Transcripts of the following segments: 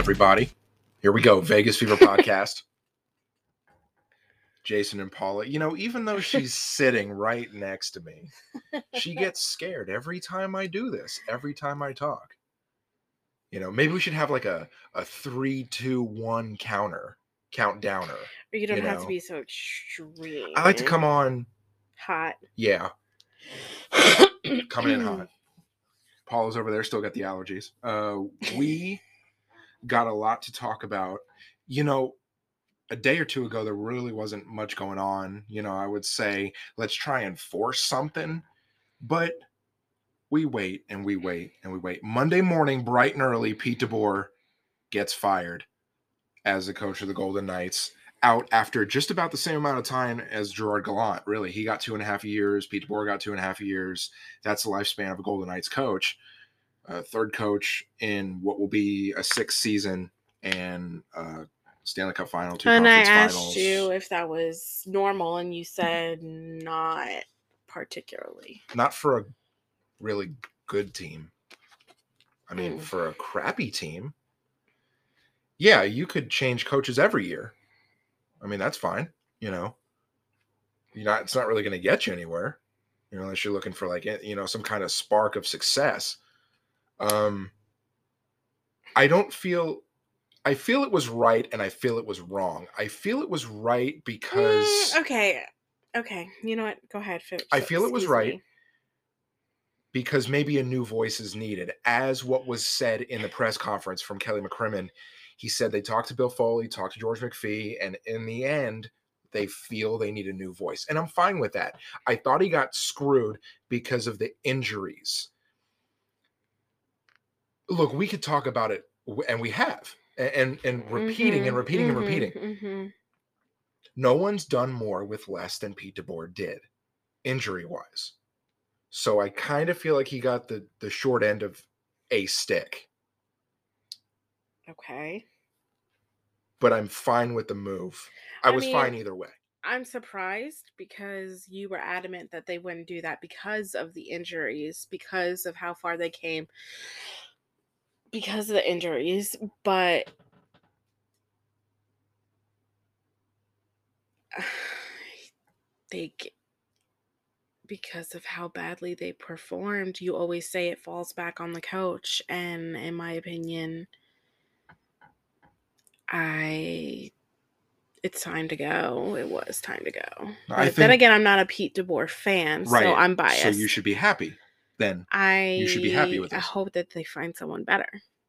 everybody. Here we go. Vegas Fever Podcast. Jason and Paula. You know, even though she's sitting right next to me, she gets scared every time I do this, every time I talk. You know, maybe we should have like a 3, 2, 1 countdowner. You don't have to be so extreme. I like to come on hot. Yeah. Coming in hot. Paula's over there, still got the allergies. We got a lot to talk about. You know, a day or two ago, there really wasn't much going on. You know, I would say, let's try and force something. But we wait and we wait and we wait. Monday morning, bright and early, Pete DeBoer gets fired as the coach of the Golden Knights, out after just about the same amount of time as Gerard Gallant. Really, he got 2.5 years. Pete DeBoer got 2.5 years. That's the lifespan of a Golden Knights coach. Third coach in what will be a 6th season and Stanley Cup final, 2 and conference I finals. asked you if that was normal, and you said not particularly. Not for a really good team. I mean, for a crappy team, yeah, you could change coaches every year. I mean, that's fine. You know, it's not really going to get you anywhere, you know, unless you're looking for like, you know, some kind of spark of success. I feel it was right and I feel it was wrong. I feel it was right because okay. You know what? Go ahead. I feel it was right because maybe a new voice is needed. As what was said in the press conference from Kelly McCrimmon, he said they talked to Bill Foley, talked to George McPhee, and in the end, they feel they need a new voice. And I'm fine with that. I thought he got screwed because of the injuries. Look, we could talk about it, and we have, and repeating and repeating and repeating. Mm-hmm. No one's done more with less than Pete DeBoer did, injury-wise. So I kind of feel like he got the short end of a stick. Okay. But I'm fine with the move. I was fine either way. I'm surprised because you were adamant that they wouldn't do that because of the injuries, because of how far they came, because of the injuries. But because of how badly they performed, you always say it falls back on the coach. And in my opinion, it's time to go. It was time to go. But then again, I'm not a Pete DeBoer fan, right, so I'm biased. So you should be happy then. You should be happy with this. I hope that they find someone better.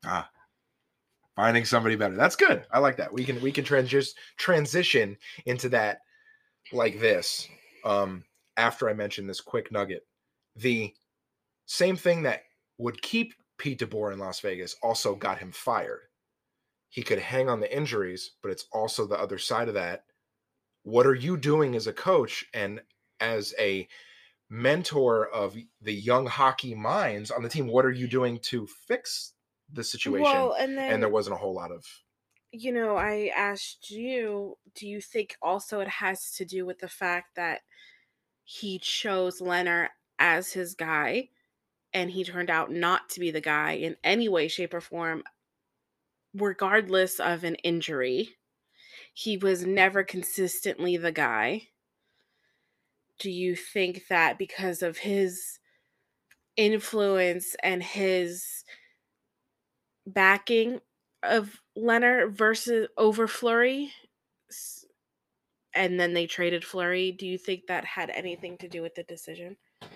Finding somebody better. That's good. I like that. We can transition into that like this. After I mention this quick nugget, the same thing that would keep Pete DeBoer in Las Vegas also got him fired. He could hang on the injuries, but it's also the other side of that. What are you doing as a coach and as a mentor of the young hockey minds on the team? What are you doing to fix the situation? Well, and there wasn't a whole lot of... You know, I asked you, do you think also it has to do with the fact that he chose Leonard as his guy and he turned out not to be the guy in any way, shape, or form, regardless of an injury? He was never consistently the guy. Do you think that because of his influence and his backing of Leonard versus over Fleury, and then they traded Fleury, do you think that had anything to do with the decision?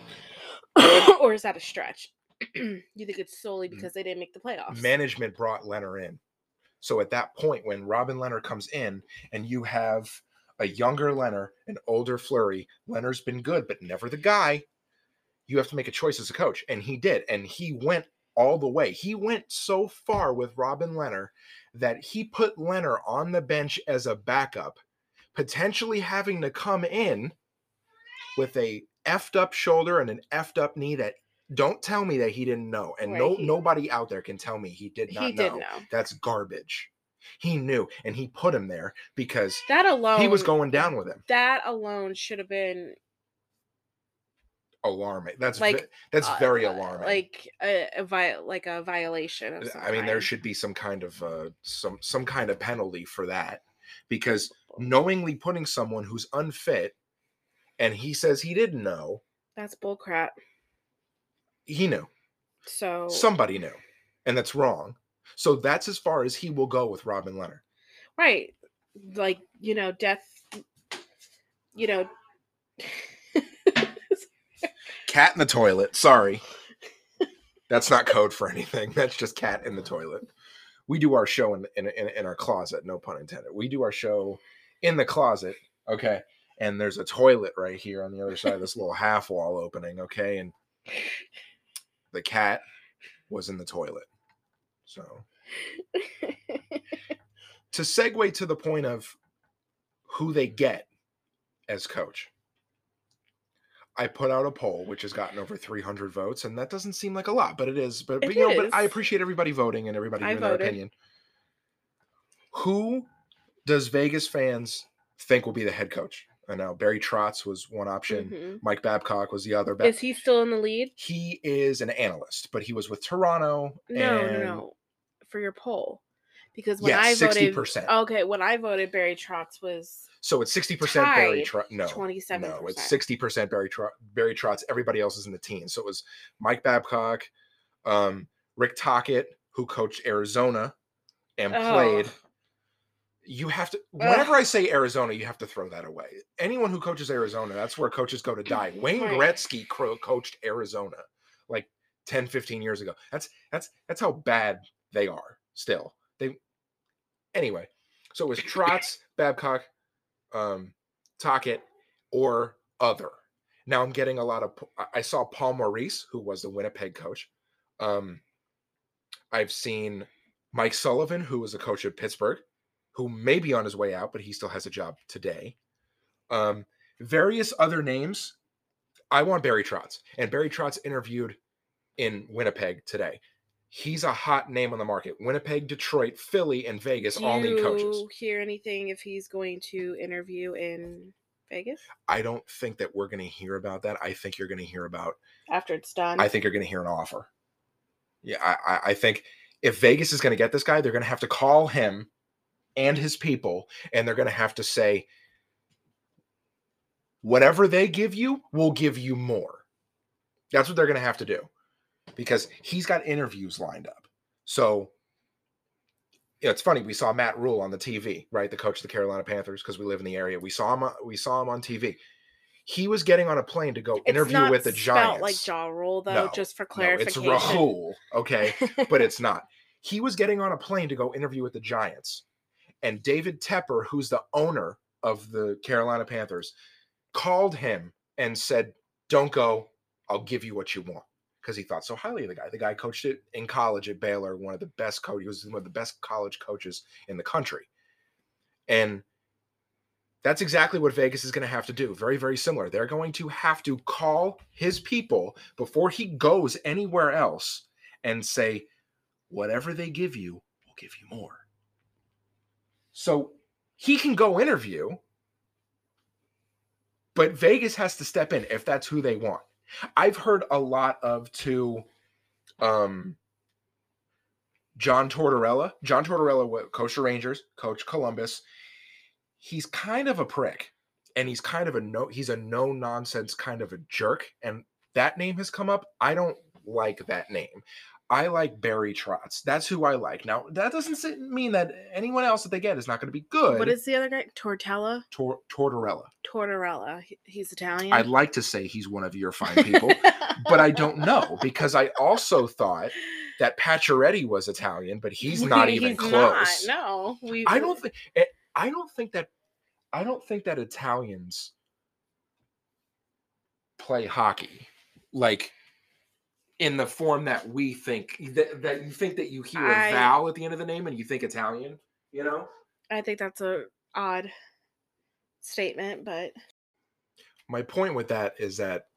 Or is that a stretch? You think it's solely because they didn't make the playoffs? Management brought Leonard in. So at that point, when Robin Leonard comes in and you have a younger Leonard, an older Fleury, Leonard's been good, but never the guy. You have to make a choice as a coach. And he did. And he went all the way. He went so far with Robin Leonard that he put Leonard on the bench as a backup, potentially having to come in with a effed up shoulder and an effed up knee that... Don't tell me that he didn't know. And nobody out there can tell me he did not know. He did know. That's garbage. He knew, and he put him there because that alone, he was going down with him. That alone should have been alarming. Like, That's very alarming. like like a violation of some I mean, there kind. should be some kind of some kind of penalty for that, because knowingly putting someone who's unfit, and he says he didn't know, That's bullcrap. he knew. So Somebody knew, and that's wrong. So that's as far as he will go with Robin Leonard. right, like, death. You know, Cat in the toilet. Sorry. That's not code for anything. That's just cat in the toilet. We do our show in our closet, no pun intended. We do our show in the closet, okay? And there's a toilet right here on the other side of this little half wall opening, okay? And the cat was in the toilet. So to segue to the point of who they get as coach, I put out a poll which has gotten over 300 votes, and that doesn't seem like a lot, but it is. But It you know, but is. I appreciate everybody voting and everybody I giving their voted. opinion. Who does Vegas fans think will be the head coach? I know Barry Trotz was one option. Mhm. Mike Babcock was the other. Is he still in the lead? He is an analyst, but he was with Toronto. No. For your poll. Because when Yes, I voted, 60%. okay, when I voted, Barry Trotz was So it's 60% Barry tied Trotz. No, 27%. no, it's 60% Barry Trotz. Everybody else is in the teens. So it was Mike Babcock, Rick Tocchet, who coached Arizona and played. You have to, whenever I say Arizona, you have to throw that away. Anyone who coaches Arizona, that's where coaches go to die. Wayne Gretzky coached Arizona like 10, 15 years ago. That's how bad they are still. Anyway, so it was Trotz, Babcock, Tocchet, or other. Now I'm getting a lot of, I saw Paul Maurice, who was the Winnipeg coach. I've seen Mike Sullivan, who was a coach at Pittsburgh, who may be on his way out, but he still has a job today. Various other names. I want Barry Trotz. And Barry Trotz interviewed in Winnipeg today. He's a hot name on the market. Winnipeg, Detroit, Philly, and Vegas all need coaches. Do you hear anything if he's going to interview in Vegas? I don't think that we're going to hear about that. I think you're going to hear about... After it's done? I think you're going to hear an offer. Yeah, I think if Vegas is going to get this guy, they're going to have to call him and his people, and they're going to have to say, whatever they give you, we'll give you more. That's what they're going to have to do, because he's got interviews lined up. So, it's funny. We saw Matt Rule on the TV, right? The coach of the Carolina Panthers, because we live in the area. We saw him on TV. He was getting on a plane to go interview with the Giants. It's not like Ja Rule, though, no, just for clarification. No, it's Rahul, okay? But it's not. He was getting on a plane to go interview with the Giants. And David Tepper, who's the owner of the Carolina Panthers, called him and said, don't go. I'll give you what you want. Because he thought so highly of the guy. The guy coached it in college at Baylor, one of the best coaches. He was one of the best college coaches in the country. And that's exactly what Vegas is going to have to do. Very, very similar. They're going to have to call his people before he goes anywhere else and say, whatever they give you, we'll give you more. So he can go interview, but Vegas has to step in if that's who they want. I've heard a lot of John Tortorella. John Tortorella coached the Rangers, coached Columbus. He's kind of a prick, and he's kind of he's a no-nonsense kind of a jerk, and that name has come up. I don't like that name. I like Barry Trotz. That's who I like. Now, that doesn't mean that anyone else that they get is not going to be good. What is the other guy? Tortella? Tortorella. Tortorella. He's Italian? I'd like to say he's one of your fine people, but I don't know, because I also thought that Pacioretty was Italian, but he's not even close. Not, no. I don't think that Italians play hockey like in the form that we think, that you think that you hear a vowel at the end of the name and you think Italian, you know? I think that's a odd statement, but my point with that is that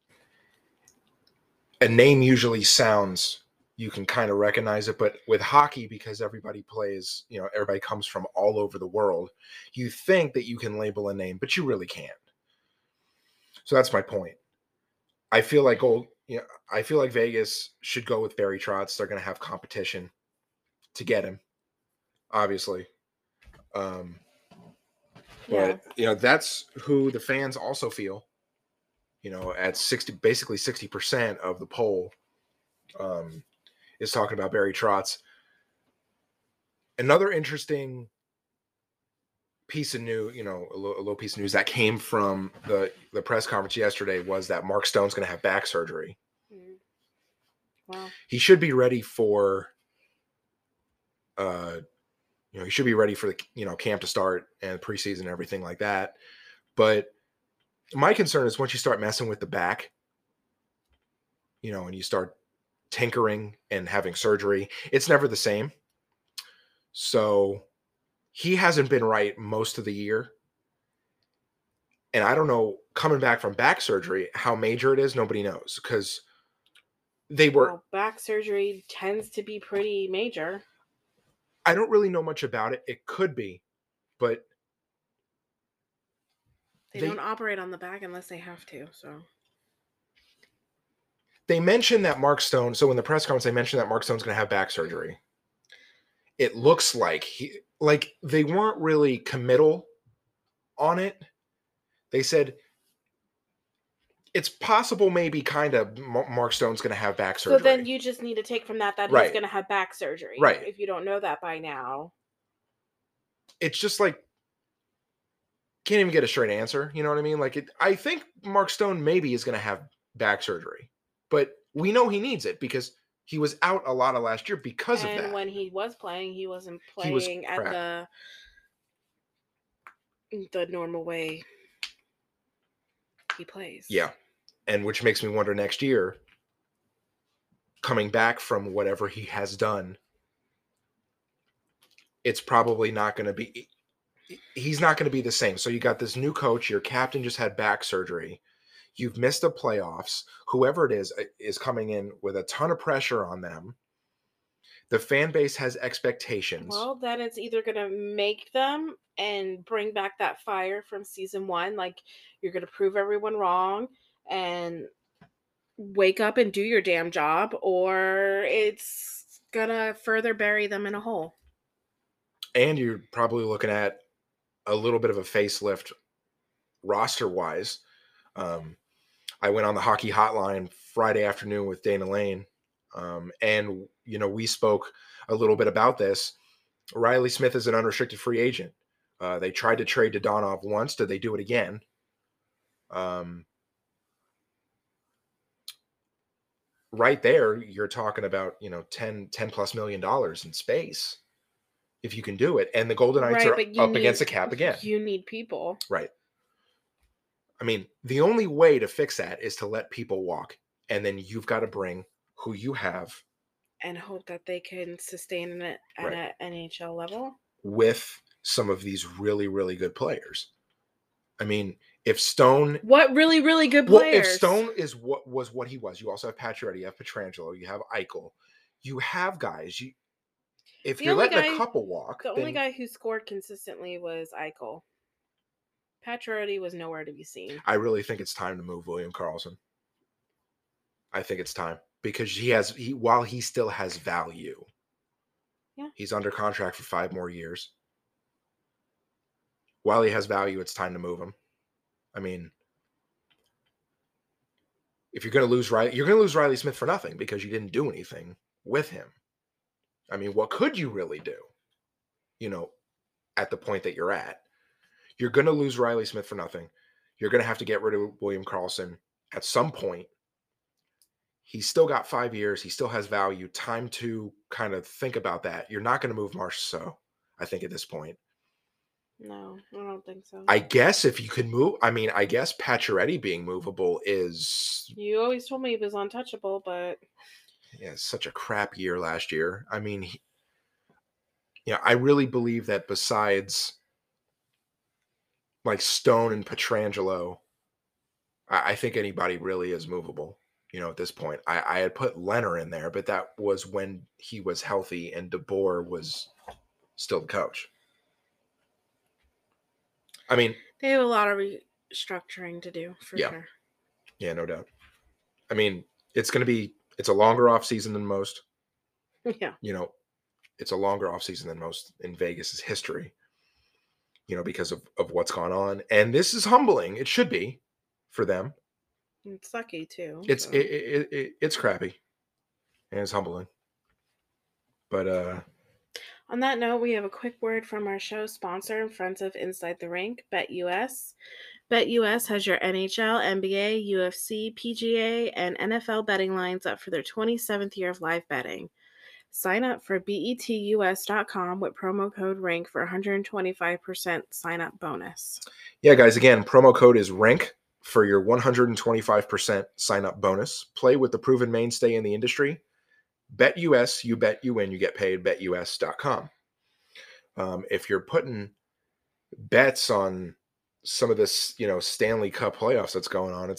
a name usually sounds, you can kind of recognize it, but with hockey, because everybody plays, everybody comes from all over the world, you think that you can label a name, but you really can't. So that's my point. I feel like I feel like Vegas should go with Barry Trotz. They're going to have competition to get him, obviously. Um, Yeah. but that's who the fans also feel. At 60, basically 60% of the poll um, is talking about Barry Trotz. Another interesting piece of news, a little piece of news that came from the press conference yesterday was that Mark Stone's going to have back surgery. Mm. Wow. He should be ready for, uh, he should be ready for the camp to start and preseason and everything like that. But my concern is once you start messing with the back, and you start tinkering and having surgery, it's never the same. So he hasn't been right most of the year. And I don't know, coming back from back surgery, how major it is, nobody knows because Well, back surgery tends to be pretty major. I don't really know much about it. It could be, but They don't operate on the back unless they have to. So they mentioned that Mark Stone. So in the press conference, they mentioned that Mark Stone's going to have back surgery. It looks like they weren't really committal on it. They said it's possible, maybe kind of Mark Stone's going to have back surgery. So then you just need to take from that Right. he's going to have back surgery. Right. If you don't know that by now. It's just like, can't even get a straight answer. You know what I mean? I think Mark Stone maybe is going to have back surgery, but we know he needs it because he was out a lot of last year because of that. And when he was playing, he wasn't playing at the normal way he plays. Yeah. And which makes me wonder next year, coming back from whatever he has done, it's probably not going to be, he's not going to be the same. So you got this new coach, your captain just had back surgery. You've missed the playoffs. Whoever it is coming in with a ton of pressure on them. The fan base has expectations. Well, then it's either going to make them and bring back that fire from season 1. Like, you're going to prove everyone wrong and wake up and do your damn job, or it's going to further bury them in a hole. And you're probably looking at a little bit of a facelift roster-wise. I went on the Hockey Hotline Friday afternoon with Dana Lane, and we spoke a little bit about this. Riley Smith is an unrestricted free agent. They tried to trade Dadonov once. Did they do it again? Right there, you're talking about $10 plus million in space if you can do it. And the Golden Knights are up against the cap again. You need people. Right. I mean, the only way to fix that is to let people walk. And then you've got to bring who you have. And hope that they can sustain it at an NHL level. With some of these really, really good players. I mean, if Stone... What really, really good players? Well, if Stone is what he was, you also have Pacioretty, you have Pietrangelo, you have Eichel. You have guys. If you're letting a couple walk... The only guy who scored consistently was Eichel. Pacioretty was nowhere to be seen. I really think it's time to move William Karlsson. I think it's time. Because while he still has value, he's under contract for 5 more years. While he has value, it's time to move him. I mean, if you're going to lose Riley, you're going to lose Riley Smith for nothing because you didn't do anything with him. I mean, what could you really do? At the point that you're at, you're going to lose Riley Smith for nothing. You're going to have to get rid of William Karlsson at some point. He's still got 5 years. He still has value. Time to kind of think about that. You're not going to move Marchessault, I think, at this point. No, I don't think so. I guess if you could move, I guess Pacioretty being movable is... You always told me he was untouchable, but... Yeah, such a crap year last year. I mean, I really believe that besides like Stone and Pietrangelo, I think anybody really is movable. At this point, I had put Leonard in there, but that was when he was healthy and DeBoer was still the coach. I mean, they have a lot of restructuring to do, for sure. Yeah, no doubt. I mean, it's a longer off season than most. Yeah. It's a longer off season than most in Vegas's history. Because of what's gone on, and this is humbling. It should be for them. It's sucky too. It's So. it's crappy and it's humbling. But On that note, we have a quick word from our show sponsor and friends of Inside the Rink, BetUS. BetUS has your NHL, NBA, UFC, PGA, and NFL betting lines up for their 27th year of live betting. Sign up for betus.com with promo code RINK for 125% sign up bonus. Yeah, guys, again, promo code is RINK for your 125% sign up bonus. Play with the proven mainstay in the industry. BetUS, you bet, you win, you get paid. BetUS.com. If you're putting bets on some of this, Stanley Cup playoffs that's going on,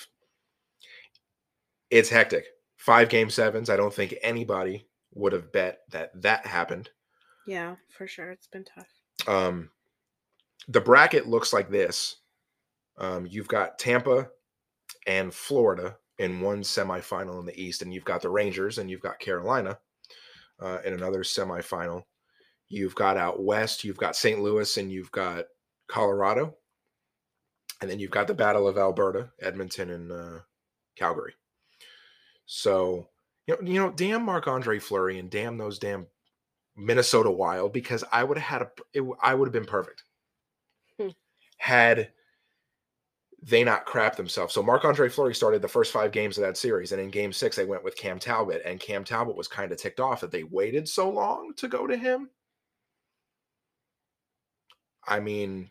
it's hectic. 5 game sevens. I don't think anybody would have bet that happened. Yeah, for sure. It's been tough. The bracket looks like this. You've got Tampa and Florida in one semifinal in the East, and you've got the Rangers and you've got Carolina in another semifinal. You've got out West, you've got St. Louis, and you've got Colorado. And then you've got the Battle of Alberta, Edmonton, and Calgary. So, damn Marc-Andre Fleury and damn those damn Minnesota Wild, because I would have been perfect had they not crapped themselves. So Marc-Andre Fleury started the first 5 games of that series, and in game 6 they went with Cam Talbot, and Cam Talbot was kind of ticked off that they waited so long to go to him. I mean,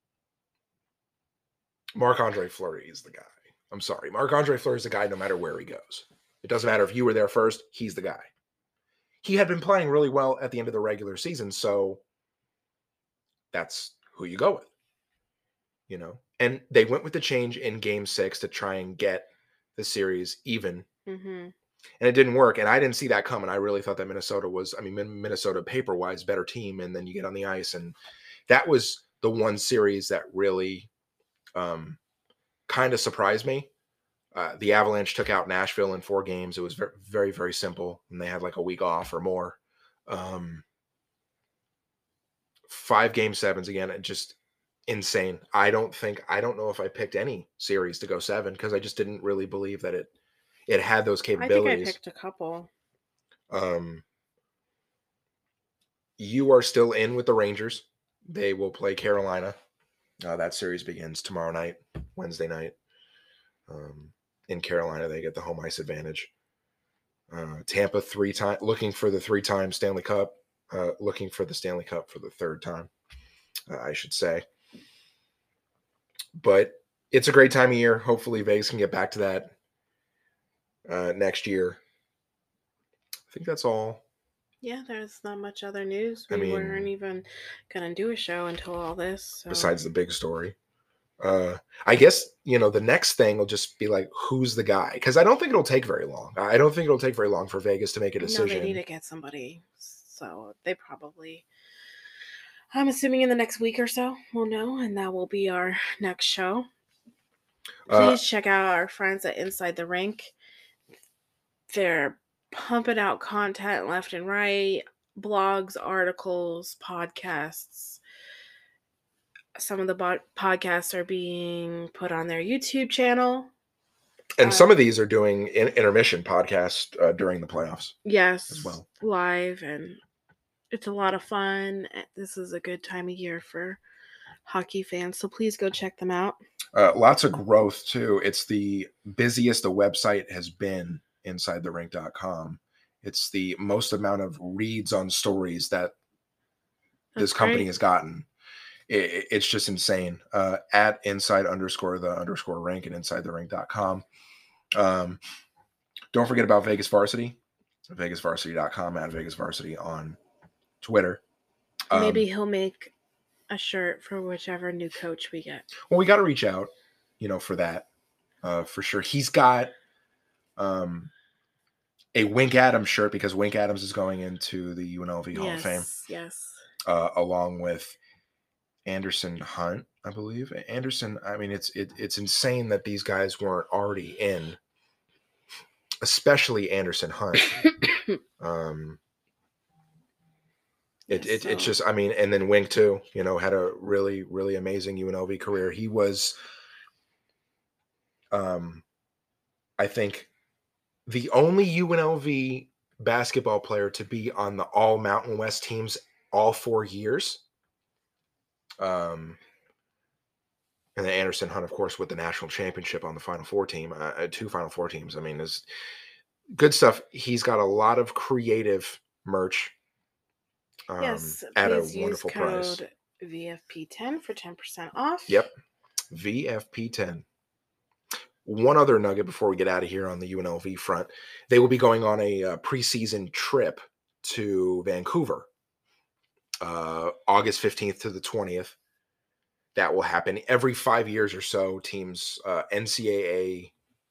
Marc-Andre Fleury is the guy. I'm sorry. Marc-Andre Fleury is the guy no matter where he goes. It doesn't matter if you were there first, he's the guy. He had been playing really well at the end of the regular season, so that's who you go with. And they went with the change in game 6 to try and get the series even. Mm-hmm. And it didn't work. And I didn't see that coming. I really thought that Minnesota paper-wise better team. And then you get on the ice. And that was the one series that really kind of surprised me. The Avalanche took out Nashville in 4 games. It was very, very, very simple. And they had like a week off or more. 5 game sevens again. Just insane. I don't know if I picked any series to go 7 because I just didn't really believe that it had those capabilities. I think I picked a couple. You are still in with the Rangers. They will play Carolina. That series begins tomorrow night, Wednesday night. In Carolina, they get the home ice advantage. Tampa 3 times looking for the 3-time Stanley Cup. Looking for the Stanley Cup for the 3rd time, I should say. But it's a great time of year. Hopefully Vegas can get back to that next year. I think that's all. Yeah, there's not much other news. We weren't even going to do a show until all this. So. Besides the big story. I guess, the next thing will just be like, who's the guy? Because I don't think it'll take very long. I don't think it'll take very long for Vegas to make a decision. No, they need to get somebody. So they probably... I'm assuming in the next week or so we'll know, and that will be our next show. Please check out our friends at Inside the Rink. They're pumping out content left and right, blogs, articles, podcasts. Some of the podcasts are being put on their YouTube channel. And some of these are doing intermission podcasts during the playoffs. Yes, as well. Live, and it's a lot of fun. This is a good time of year for hockey fans, so please go check them out. Lots of growth, too. It's the busiest the website has been, InsideTheRink.com. It's the most amount of reads on stories that this company has gotten. It's just insane. At inside_the_rink and InsideTheRink.com. Don't forget about Vegas Varsity, VegasVarsity.com, at Vegas Varsity on Twitter. Maybe he'll make a shirt for whichever new coach we get. Well, we got to reach out, for that, for sure. He's got a Wink Adams shirt because Wink Adams is going into the UNLV Hall of Fame. Yes. Along with Anderson Hunt, I believe. Anderson, I mean, it's insane that these guys weren't already in. especially Anderson Hunt. It's just, I mean, and then Wink too, you know, had a really, really amazing UNLV career. He was, I think, the only UNLV basketball player to be on the all Mountain West teams all 4 years. And then Anderson Hunt, of course, with the national championship on the Final Four team, 2 Final Four teams. I mean, is good stuff. He's got a lot of creative merch. Yes, at a please use wonderful price. code VFP10 for 10% off. Yep, VFP10. One other nugget before we get out of here on the UNLV front, they will be going on a preseason trip to Vancouver, August 15th to the 20th. That will happen every 5 years or so. Teams, NCAA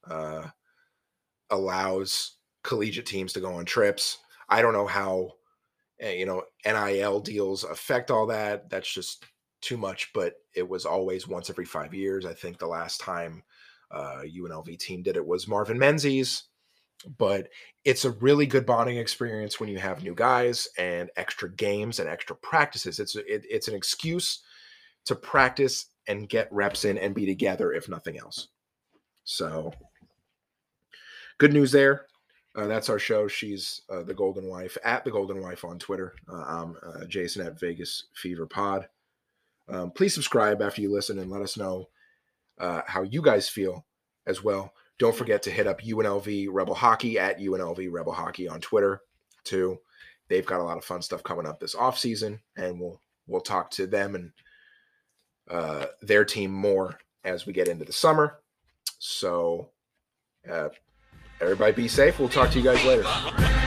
allows collegiate teams to go on trips. I don't know how, NIL deals affect all that. That's just too much, but it was always once every 5 years. I think the last time UNLV team did it was Marvin Menzies, but it's a really good bonding experience when you have new guys and extra games and extra practices. It's an excuse to practice and get reps in and be together, if nothing else. So good news there. That's our show. She's the Golden Wife, at the Golden Wife on Twitter. I'm Jason at Vegas Fever Pod. Please subscribe after you listen and let us know how you guys feel as well. Don't forget to hit up UNLV Rebel Hockey at UNLV Rebel Hockey on Twitter too. They've got a lot of fun stuff coming up this off season, and we'll talk to them and their team more as we get into the summer. So everybody be safe. We'll talk to you guys later.